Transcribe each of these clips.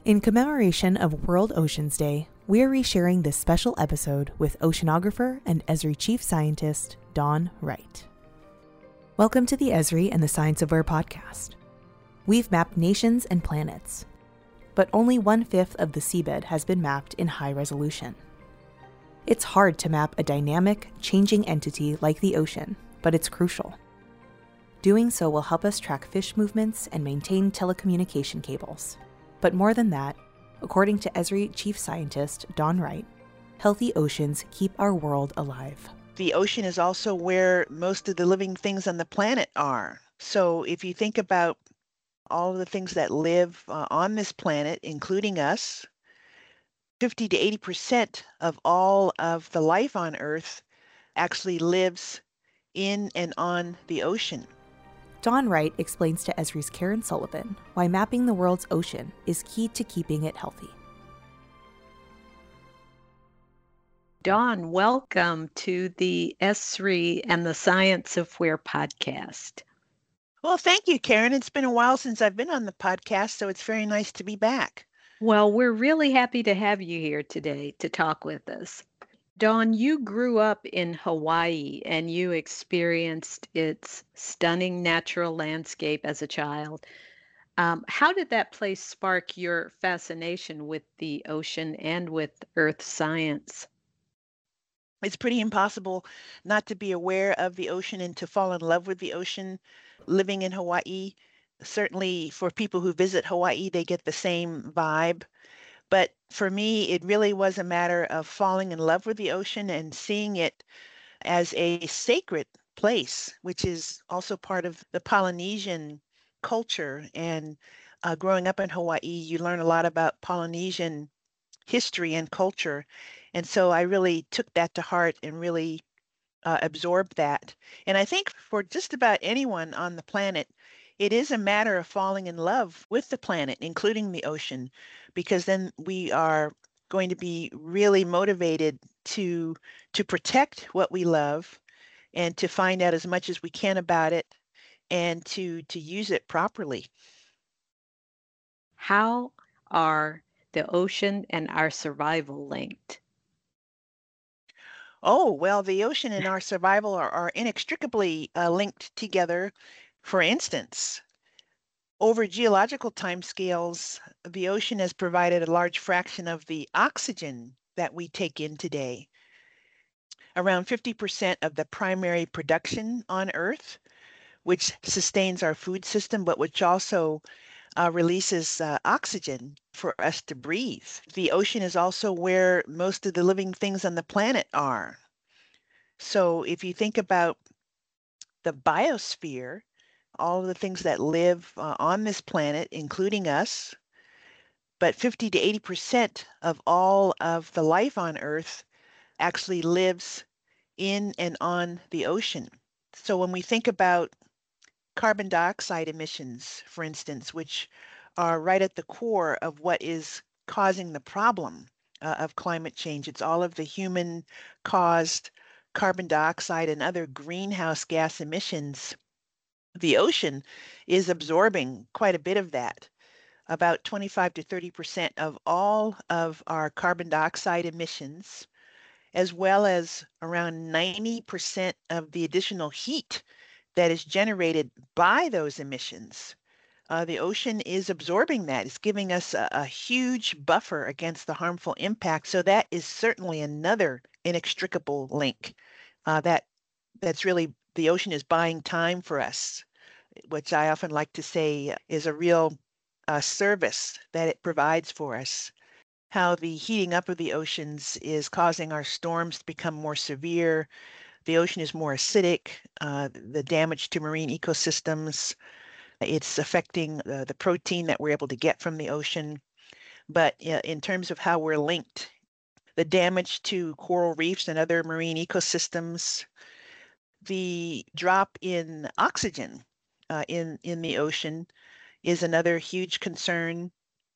In commemoration of World Oceans Day, we are resharing this special episode with oceanographer and Esri Chief Scientist, Dawn Wright. Welcome to the Esri and the Science of Where podcast. We've mapped nations and planets, but only 1/5 of the seabed has been mapped in high resolution. It's hard to map a dynamic, changing entity like the ocean, but it's crucial. Doing so will help us track fish movements and maintain telecommunication cables. But more than that, according to Esri Chief Scientist Dawn Wright, healthy oceans keep our world alive. The ocean is also where most of the living things on the planet are. So if you think about all of the things that live on this planet, including us, 50 to 80% of all of the life on Earth actually lives in and on the ocean. Dawn Wright explains to Esri's Karen Sullivan why mapping the world's ocean is key to keeping it healthy. Dawn, welcome to the Esri and the Science of Where podcast. Well, thank you, Karen. It's been a while since I've been on the podcast, so it's very nice to be back. Well, we're really happy to have you here today to talk with us. Dawn, you grew up in Hawaii and you experienced its stunning natural landscape as a child. How did that place spark your fascination with the ocean and with earth science? It's pretty impossible not to be aware of the ocean and to fall in love with the ocean living in Hawaii. Certainly for people who visit Hawaii, they get the same vibe. But for me, it really was a matter of falling in love with the ocean and seeing it as a sacred place, which is also part of the Polynesian culture. And growing up in Hawaii, you learn a lot about Polynesian history and culture. And so I really took that to heart and really absorbed that. And I think for just about anyone on the planet, it is a matter of falling in love with the planet, including the ocean, because then we are going to be really motivated to protect what we love and to find out as much as we can about it and to use it properly. How are the ocean and our survival linked? Oh, well, the ocean and our survival are inextricably linked together. For instance, over geological timescales, the ocean has provided a large fraction of the oxygen that we take in today. Around 50% of the primary production on Earth, which sustains our food system, but which also releases oxygen for us to breathe. The ocean is also where most of the living things on the planet are. So if you think about the biosphere, all of the things that live on this planet, including us, but 50 to 80% of all of the life on Earth actually lives in and on the ocean. So when we think about carbon dioxide emissions, for instance, which are right at the core of what is causing the problem of climate change, it's all of the human-caused carbon dioxide and other greenhouse gas emissions. The ocean is absorbing quite a bit of that. About 25 to 30% of all of our carbon dioxide emissions, as well as around 90% of the additional heat that is generated by those emissions. The ocean is absorbing that. It's giving us a huge buffer against the harmful impact. So that is certainly another inextricable link. That's really, the ocean is buying time for us, which I often like to say is a real service that it provides for us. How the heating up of the oceans is causing our storms to become more severe. The ocean is more acidic, the damage to marine ecosystems. It's affecting the protein that we're able to get from the ocean. But in terms of how we're linked, the damage to coral reefs and other marine ecosystems, the drop in oxygen in the ocean is another huge concern.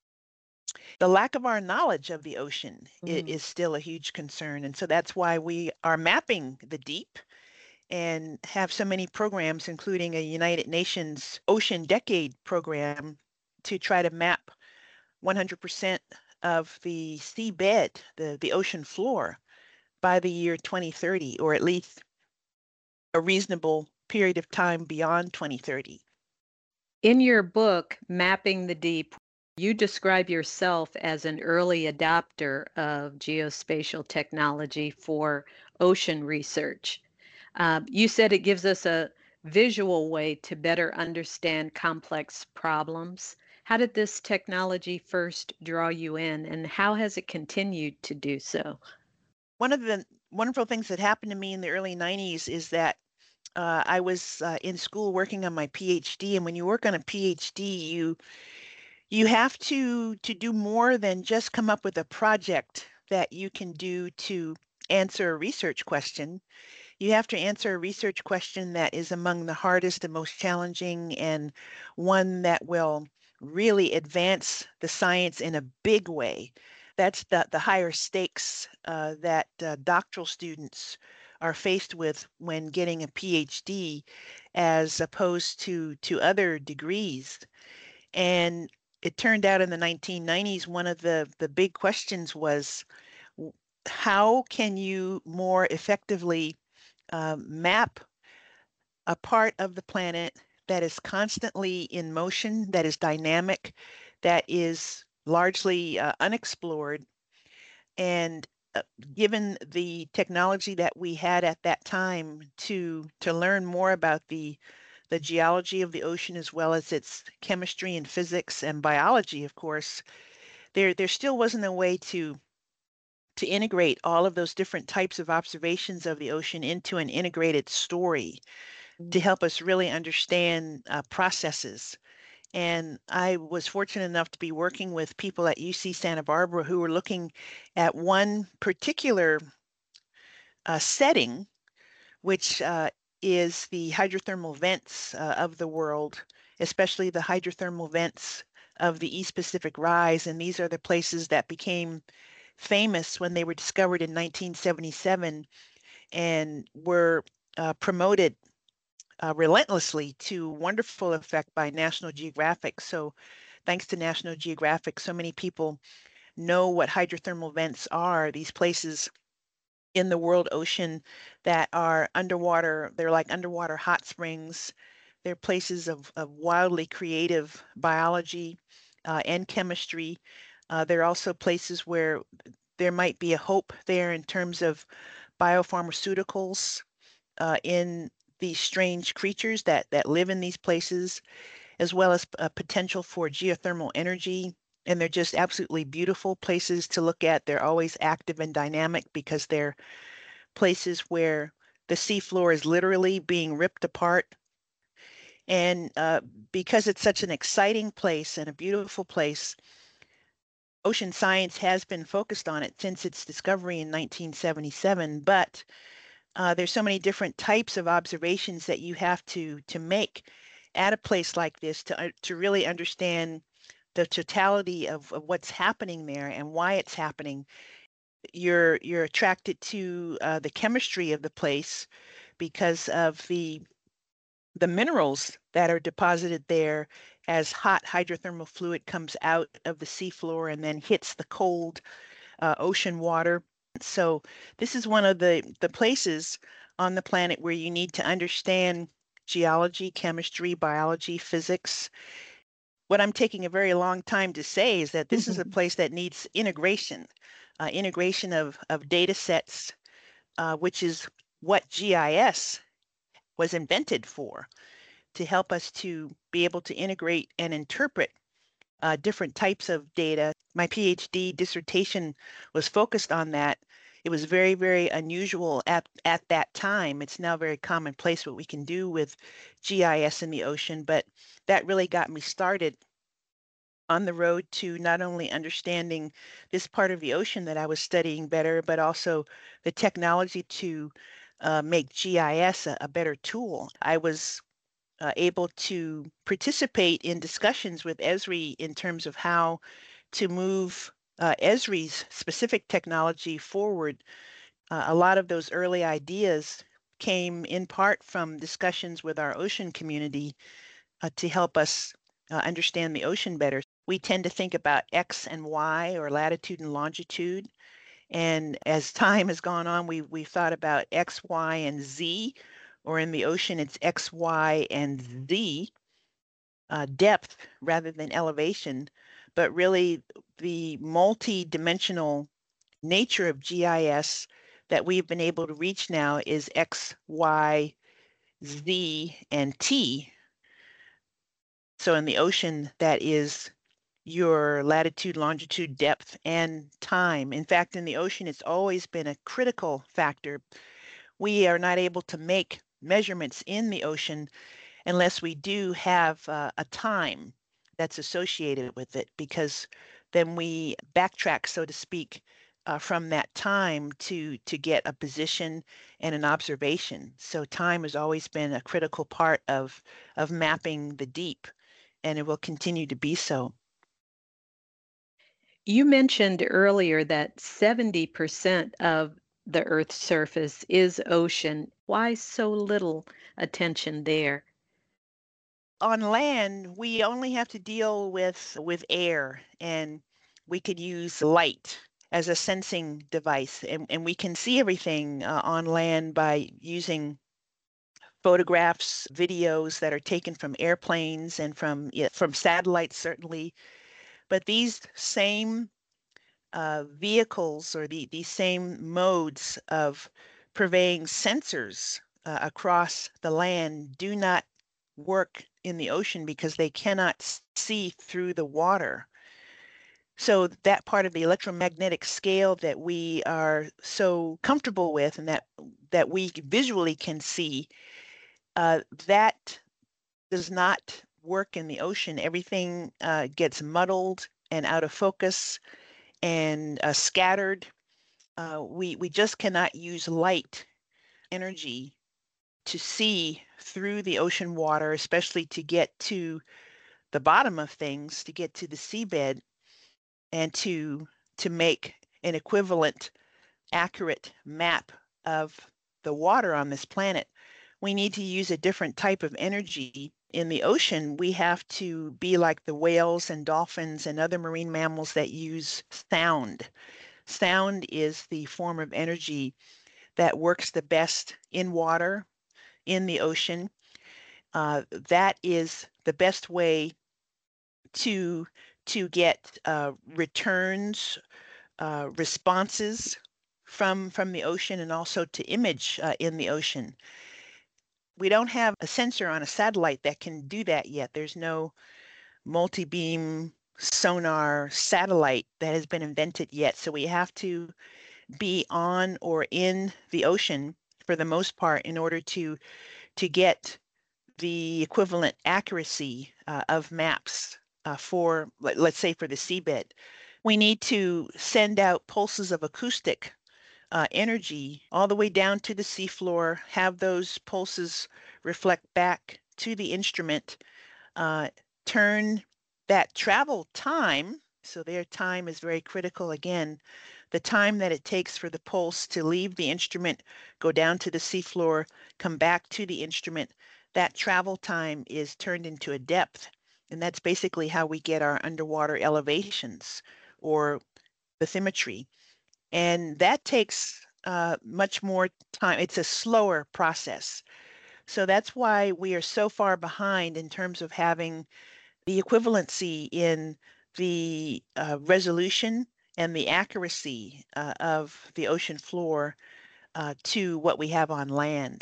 The lack of our knowledge of the ocean is still a huge concern. And so that's why we are mapping the deep and have so many programs, including a United Nations Ocean Decade program, to try to map 100% of the seabed, the ocean floor, by the year 2030, or at least a reasonable period of time beyond 2030. In your book, Mapping the Deep, you describe yourself as an early adopter of geospatial technology for ocean research. You said it gives us a visual way to better understand complex problems. How did this technology first draw you in, and how has it continued to do so? One of the wonderful things that happened to me in the early 90s is that I was in school working on my PhD, and when you work on a PhD, you have to do more than just come up with a project that you can do to answer a research question. You have to answer a research question that is among the hardest and most challenging, and one that will really advance the science in a big way. That's the higher stakes that doctoral students are faced with when getting a PhD as opposed to other degrees. And it turned out in the 1990s, one of the big questions was, how can you more effectively map a part of the planet that is constantly in motion, that is dynamic, that is largely unexplored. And uh, given the technology that we had at that time to learn more about the geology of the ocean as well as its chemistry and physics and biology, of course, there still wasn't a way to integrate all of those different types of observations of the ocean into an integrated story to help us really understand processes. And I was fortunate enough to be working with people at UC Santa Barbara who were looking at one particular setting, which is the hydrothermal vents of the world, especially the hydrothermal vents of the East Pacific Rise. And these are the places that became famous when they were discovered in 1977 and were promoted relentlessly to wonderful effect by National Geographic. So thanks to National Geographic, so many people know what hydrothermal vents are, these places in the world ocean that are underwater. They're like underwater hot springs. They're places of wildly creative biology and chemistry. They're also places where there might be a hope there in terms of biopharmaceuticals in these strange creatures that live in these places, as well as a potential for geothermal energy. And they're just absolutely beautiful places to look at. They're always active and dynamic because they're places where the seafloor is literally being ripped apart. And because it's such an exciting place and a beautiful place, ocean science has been focused on it since its discovery in 1977. But there's so many different types of observations that you have to make at a place like this to really understand the totality of what's happening there and why it's happening. You're attracted to the chemistry of the place because of the minerals that are deposited there as hot hydrothermal fluid comes out of the seafloor and then hits the cold ocean water. So this is one of the places on the planet where you need to understand geology, chemistry, biology, physics. What I'm taking a very long time to say is that this is a place that needs integration, integration of data sets, which is what GIS was invented for, to help us to be able to integrate and interpret different types of data. My PhD dissertation was focused on that. It was very, very unusual at that time. It's now very commonplace what we can do with GIS in the ocean, but that really got me started on the road to not only understanding this part of the ocean that I was studying better, but also the technology to make GIS a better tool. I was able to participate in discussions with Esri in terms of how to move Esri's specific technology forward. A lot of those early ideas came in part from discussions with our ocean community to help us understand the ocean better. we tend to think about X and Y, or latitude and longitude. And as time has gone on, we've thought about X, Y, and Z, or in the ocean, it's X, Y, and Z, depth rather than elevation. But really, the multi-dimensional nature of GIS that we've been able to reach now is X, Y, Z, and T. So in the ocean, that is your latitude, longitude, depth, and time. In fact, in the ocean, it's always been a critical factor. We are not able to make measurements in the ocean unless we do have a time that's associated with it, because then we backtrack, so to speak, from that time to get a position and an observation. So time has always been a critical part of mapping the deep, and it will continue to be so. You mentioned earlier that 70% of the Earth's surface is ocean. Why so little attention there? On land, we only have to deal with air, and we could use light as a sensing device, and we can see everything on land by using photographs, videos that are taken from airplanes and from satellites, certainly. But these same vehicles, or these same modes of purveying sensors across the land, do not work in the ocean because they cannot see through the water. So that part of the electromagnetic scale that we are so comfortable with, and that we visually can see, that does not work in the ocean. Everything gets muddled and out of focus and scattered. We just cannot use light energy to see through the ocean water, especially to get to the bottom of things, to get to the seabed, and to make an equivalent, accurate map of the water on this planet. We need to use a different type of energy. In the ocean, we have to be like the whales and dolphins and other marine mammals that use sound. Sound is the form of energy that works the best in water, in the ocean. That is the best way to get returns, responses from the ocean, and also to image in the ocean. We don't have a sensor on a satellite that can do that yet. There's no multi-beam sonar satellite that has been invented yet. So we have to be on or in the ocean for the most part in order to get the equivalent accuracy of maps for, let's say, for the seabed. We need to send out pulses of acoustic energy all the way down to the seafloor, have those pulses reflect back to the instrument, turn that travel time, so their time is very critical again, the time that it takes for the pulse to leave the instrument, go down to the seafloor, come back to the instrument, that travel time is turned into a depth. And that's basically how we get our underwater elevations, or bathymetry. And that takes much more time. It's a slower process. So that's why we are so far behind in terms of having the equivalency in the resolution and the accuracy of the ocean floor to what we have on land.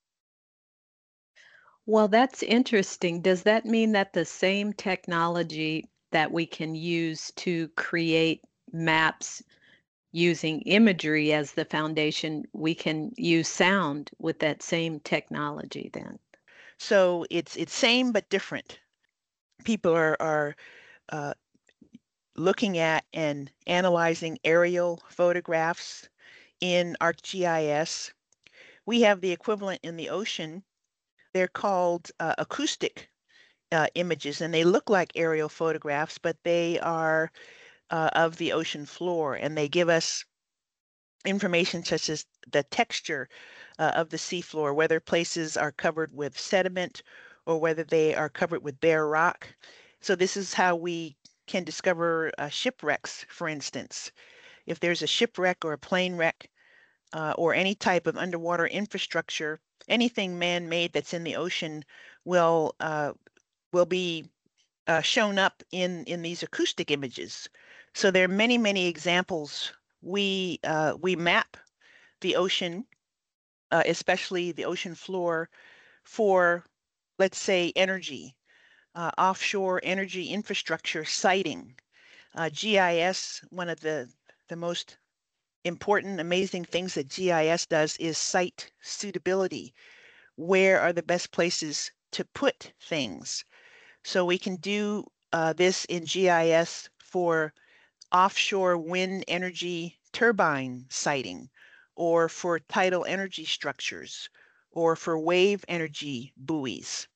Well, that's interesting. Does that mean that the same technology that we can use to create maps using imagery as the foundation, we can use sound with that same technology then? So it's same but different. People are uh, looking at and analyzing aerial photographs in ArcGIS. We have the equivalent in the ocean. They're called acoustic images, and they look like aerial photographs, but they are of the ocean floor, and they give us information such as the texture of the seafloor, whether places are covered with sediment or whether they are covered with bare rock. So this is how we can discover shipwrecks, for instance. If there's a shipwreck or a plane wreck or any type of underwater infrastructure, anything man-made that's in the ocean will be shown up in these acoustic images. So there are many, many examples. We map the ocean, especially the ocean floor, for, let's say, energy, offshore energy infrastructure siting. GIS, one of the most important, amazing things that GIS does is site suitability. Where are the best places to put things? So we can do this in GIS for offshore wind energy turbine siting, or for tidal energy structures, or for wave energy buoys.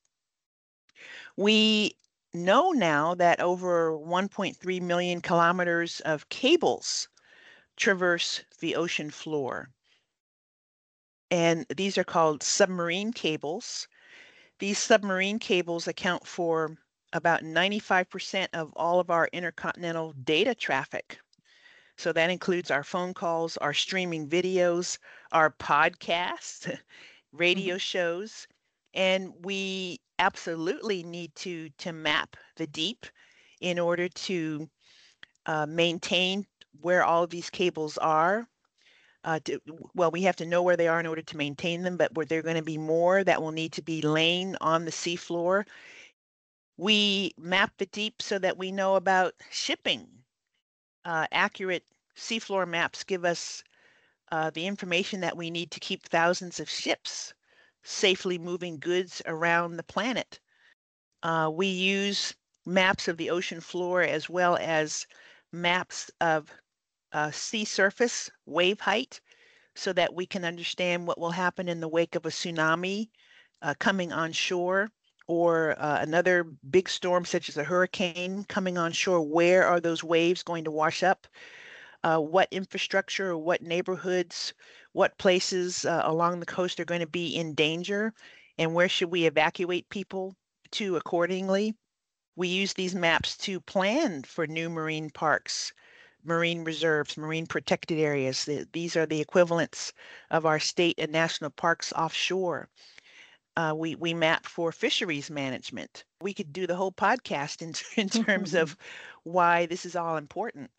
We know now that over 1.3 million kilometers of cables traverse the ocean floor. And these are called submarine cables. These submarine cables account for about 95% of all of our intercontinental data traffic. So that includes our phone calls, our streaming videos, our podcasts, radio shows, and we absolutely need to map the deep in order to maintain where all of these cables are. Well, we have to know where they are in order to maintain them, but where there are going to be more that will need to be laying on the seafloor. We map the deep so that we know about shipping. Accurate seafloor maps give us the information that we need to keep thousands of ships safely moving goods around the planet. We use maps of the ocean floor as well as maps of sea surface wave height so that we can understand what will happen in the wake of a tsunami coming on shore, or another big storm such as a hurricane coming on shore. Where are those waves going to wash up? What infrastructure or what neighborhoods, what places along the coast are going to be in danger, and where should we evacuate people to accordingly? We use these maps to plan for new marine parks, marine reserves, marine protected areas. These are the equivalents of our state and national parks offshore. We map for fisheries management. We could do the whole podcast in terms of why this is all important.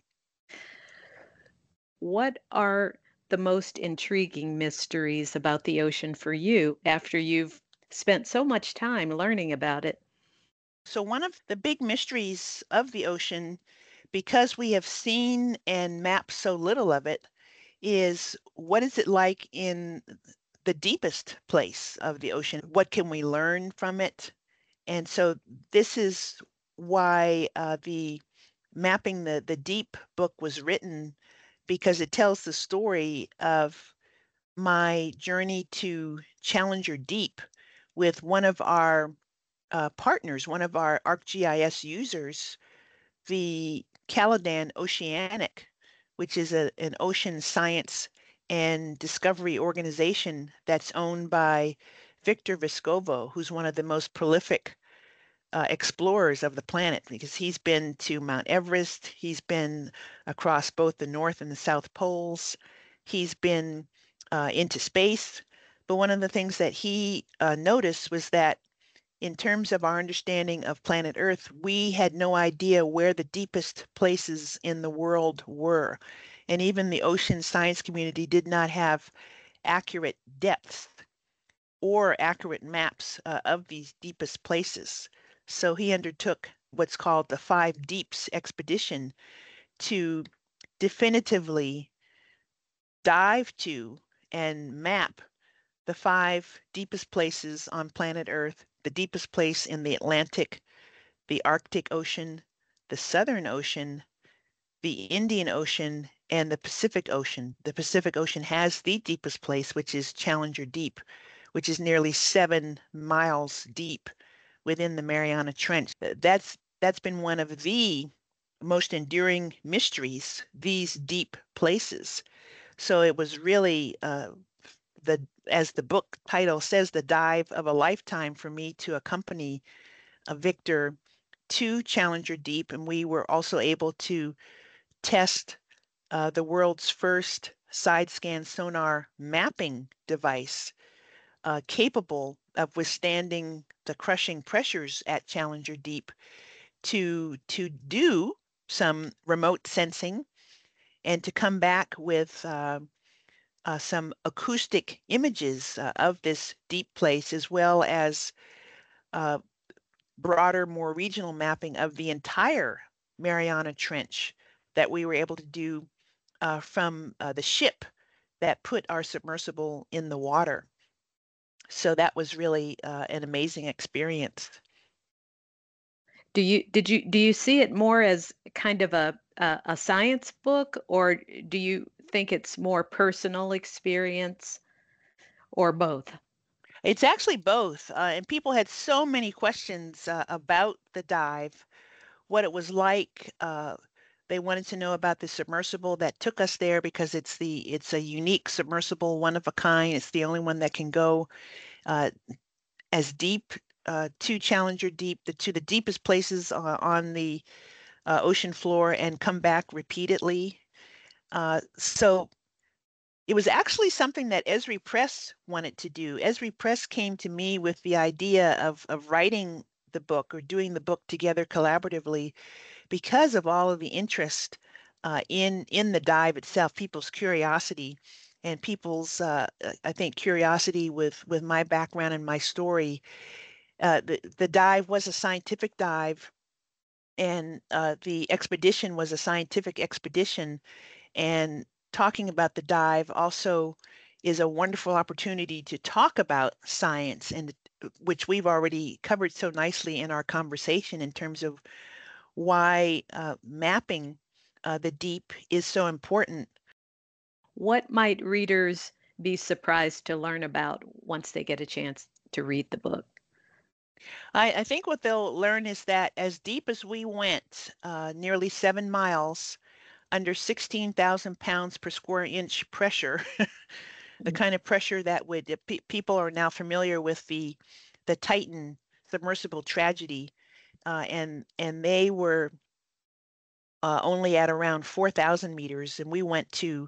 What are the most intriguing mysteries about the ocean for you after you've spent so much time learning about it? So one of the big mysteries of the ocean, because we have seen and mapped so little of it, is what is it like in the deepest place of the ocean? What can we learn from it? And so this is why the Mapping the Deep book was written, because it tells the story of my journey to Challenger Deep with one of our partners, one of our ArcGIS users, the Caladan Oceanic, which is an ocean science and discovery organization that's owned by Victor Vescovo, who's one of the most prolific explorers of the planet, because he's been to Mount Everest, he's been across both the North and the South Poles, he's been into space. But one of the things that he noticed was that in terms of our understanding of planet Earth, we had no idea where the deepest places in the world were. And even the ocean science community did not have accurate depths or accurate maps of these deepest places. So he undertook what's called the Five Deeps expedition to definitively dive to and map the 5 deepest places on planet Earth, the deepest place in the Atlantic, the Arctic Ocean, the Southern Ocean, the Indian Ocean, and the Pacific Ocean. The Pacific Ocean has the deepest place, which is Challenger Deep, which is nearly 7 miles deep within the Mariana Trench. That's been one of the most enduring mysteries, these deep places. So it was really as the book title says, the dive of a lifetime for me to accompany Victor to Challenger Deep, and we were also able to test the world's first side-scan sonar mapping device capable of withstanding the crushing pressures at Challenger Deep to do some remote sensing and to come back with some acoustic images of this deep place, as well as broader, more regional mapping of the entire Mariana Trench that we were able to do from the ship that put our submersible in the water. So that was really an amazing experience. Do you see it more as kind of a science book, or do you think it's more personal experience, or both? It's actually both. And people had so many questions about the dive, what it was like. They wanted to know about the submersible that took us there because it's a unique submersible, one of a kind. It's the only one that can go as deep to Challenger Deep, to the deepest places on the ocean floor and come back repeatedly. So it was actually something that Esri Press wanted to do. Esri Press came to me with the idea of writing the book or doing the book together collaboratively because of all of the interest in the dive itself, people's curiosity and people's, I think, curiosity with my background and my story. The dive was a scientific dive, and the expedition was a scientific expedition. And talking about the dive also is a wonderful opportunity to talk about science, and which we've already covered so nicely in our conversation in terms of why mapping the deep is so important. What might readers be surprised to learn about once they get a chance to read the book? I think what they'll learn is that as deep as we went, nearly 7 miles, under 16,000 pounds per square inch pressure, the kind of pressure that would people are now familiar with the Titan submersible tragedy, and they were only at around 4,000 meters, and we went to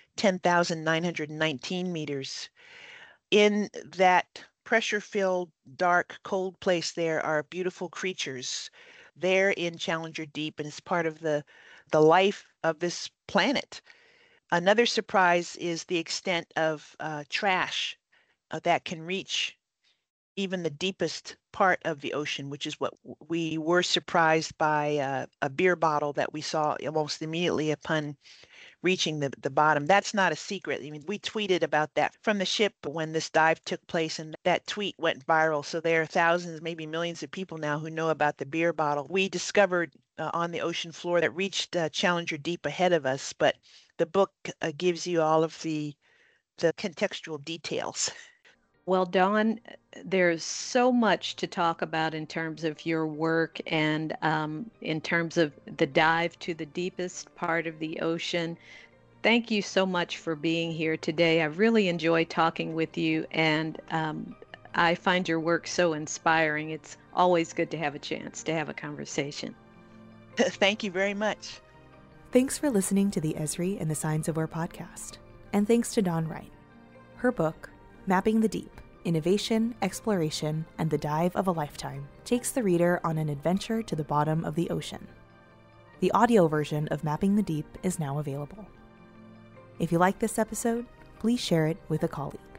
10,919 meters. In that pressure-filled, dark, cold place, there are beautiful creatures there in Challenger Deep, and it's part of the life of this planet. Another surprise is the extent of trash that can reach even the deepest part of the ocean, which is what we were surprised by a beer bottle that we saw almost immediately upon reaching the bottom. That's not a secret. I mean, we tweeted about that from the ship when this dive took place, and that tweet went viral. So there are thousands, maybe millions of people now who know about the beer bottle we discovered on the ocean floor that reached Challenger Deep ahead of us. But the book gives you all of the contextual details. Well, Dawn, there's so much to talk about in terms of your work and in terms of the dive to the deepest part of the ocean. Thank you so much for being here today. I really enjoy talking with you, and I find your work so inspiring. It's always good to have a chance to have a conversation. Thank you very much. Thanks for listening to the Esri and the Signs of War podcast. And thanks to Dawn Wright. Her book, Mapping the Deep, Innovation, Exploration, and the Dive of a Lifetime, takes the reader on an adventure to the bottom of the ocean. The audio version of Mapping the Deep is now available. If you like this episode, please share it with a colleague.